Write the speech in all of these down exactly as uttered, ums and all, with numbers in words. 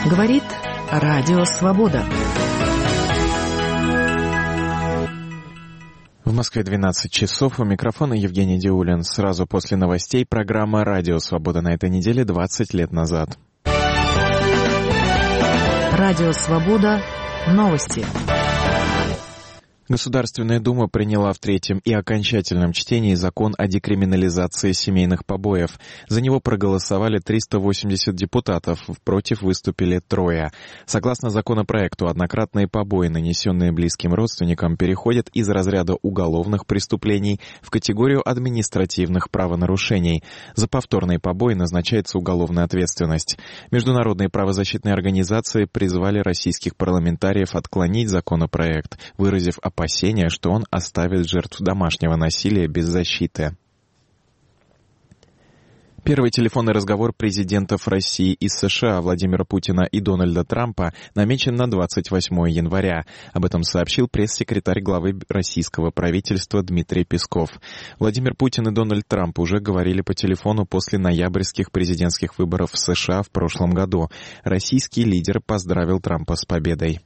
Говорит Радио Свобода. В Москве двенадцать часов. У микрофона Евгений Диулин. Сразу после новостей программа «Радио Свобода» на этой неделе двадцать лет назад. Радио Свобода. Новости. Государственная Дума приняла в третьем и окончательном чтении закон о декриминализации семейных побоев. За него проголосовали триста восемьдесят депутатов, против выступили трое. Согласно законопроекту, однократные побои, нанесенные близким родственникам, переходят из разряда уголовных преступлений в категорию административных правонарушений. За повторные побои назначается уголовная ответственность. Международные правозащитные организации призвали российских парламентариев отклонить законопроект, выразив опасения, опасения, что он оставит жертв домашнего насилия без защиты. Первый телефонный разговор президентов России и США Владимира Путина и Дональда Трампа намечен на двадцать восьмое января. Об этом сообщил пресс-секретарь главы российского правительства Дмитрий Песков. Владимир Путин и Дональд Трамп уже говорили по телефону после ноябрьских президентских выборов в США в прошлом году. Российский лидер поздравил Трампа с победой.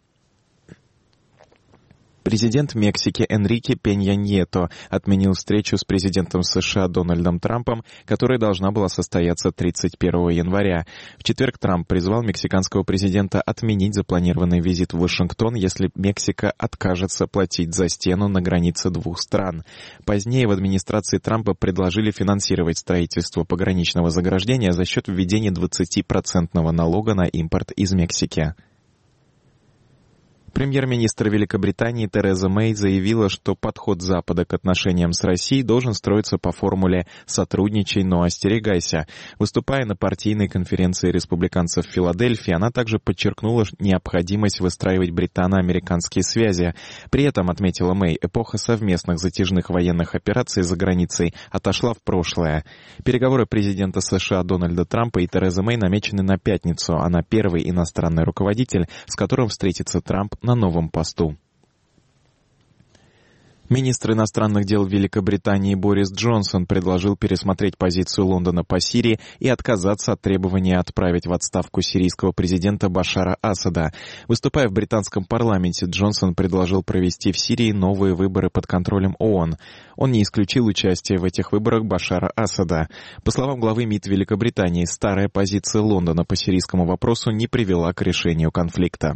Президент Мексики Энрике Пенья Ньето отменил встречу с президентом США Дональдом Трампом, которая должна была состояться тридцать первого января. В четверг Трамп призвал мексиканского президента отменить запланированный визит в Вашингтон, если Мексика откажется платить за стену на границе двух стран. Позднее в администрации Трампа предложили финансировать строительство пограничного заграждения за счет введения двадцатипроцентного налога на импорт из Мексики. Премьер-министр Великобритании Тереза Мэй заявила, что подход Запада к отношениям с Россией должен строиться по формуле «сотрудничай, но остерегайся». Выступая на партийной конференции республиканцев в Филадельфии, она также подчеркнула необходимость выстраивать британо-американские связи. При этом, отметила Мэй, эпоха совместных затяжных военных операций за границей отошла в прошлое. Переговоры президента США Дональда Трампа и Терезы Мэй намечены на пятницу. Она первый иностранный руководитель, с которым встретится Трамп на новом посту. Министр иностранных дел Великобритании Борис Джонсон предложил пересмотреть позицию Лондона по Сирии и отказаться от требования отправить в отставку сирийского президента Башара Асада. Выступая в британском парламенте, Джонсон предложил провести в Сирии новые выборы под контролем ООН. Он не исключил участие в этих выборах Башара Асада. По словам главы МИД Великобритании, старая позиция Лондона по сирийскому вопросу не привела к решению конфликта.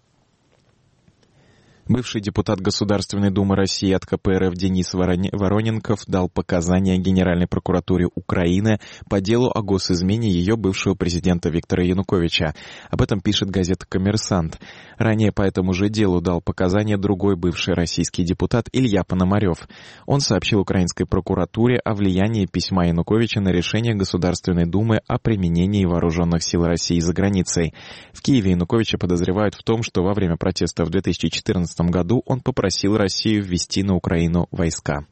Бывший депутат Государственной Думы России от ка пэ эр эф Денис Вороненков дал показания Генеральной прокуратуре Украины по делу о госизмене ее бывшего президента Виктора Януковича. Об этом пишет газета «Коммерсант». Ранее по этому же делу дал показания другой бывший российский депутат Илья Пономарев. Он сообщил украинской прокуратуре о влиянии письма Януковича на решение Государственной Думы о применении вооруженных сил России за границей. В Киеве Януковича подозревают в том, что во время протестов в две тысячи четырнадцатом году он попросил Россию ввести на Украину войска.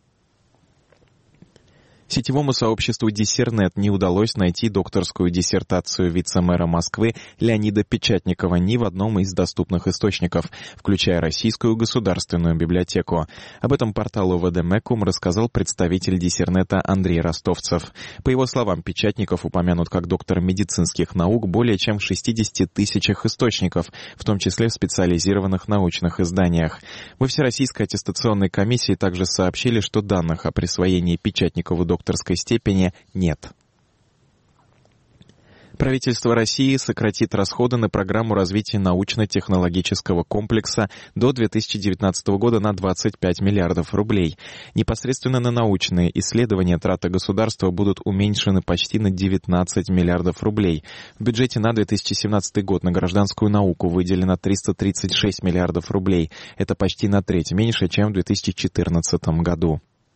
Сетевому сообществу Диссернет не удалось найти докторскую диссертацию вице-мэра Москвы Леонида Печатникова ни в одном из доступных источников, включая Российскую государственную библиотеку. Об этом порталу вэ дэ Мекум рассказал представитель Диссернета Андрей Ростовцев. По его словам, Печатников упомянут как доктор медицинских наук более чем в шестидесяти тысячах источников, в том числе в специализированных научных изданиях. Во Всероссийской аттестационной комиссии также сообщили, что данных о присвоении Печатникову докторской докторской степени нет. Правительство России сократит расходы на программу развития научно-технологического комплекса до две тысячи девятнадцатого года на двадцать пять миллиардов рублей. Непосредственно на научные исследования траты государства будут уменьшены почти на девятнадцать миллиардов рублей. В бюджете на две тысячи семнадцатый год на гражданскую науку выделено триста тридцать шесть миллиардов рублей. Это почти на треть меньше, чем в две тысячи четырнадцатом году.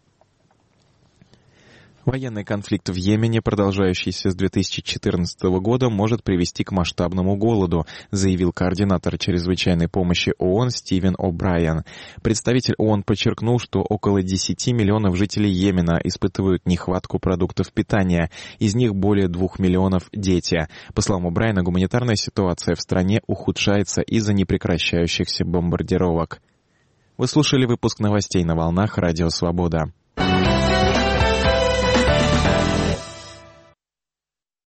Военный конфликт в Йемене, продолжающийся с две тысячи четырнадцатого года, может привести к масштабному голоду, заявил координатор чрезвычайной помощи ООН Стивен О'Брайен. Представитель ООН подчеркнул, что около десяти миллионов жителей Йемена испытывают нехватку продуктов питания, из них более двух миллионов – дети. По словам О'Брайена, гуманитарная ситуация в стране ухудшается из-за непрекращающихся бомбардировок. Вы слушали выпуск новостей на волнах Радио Свобода.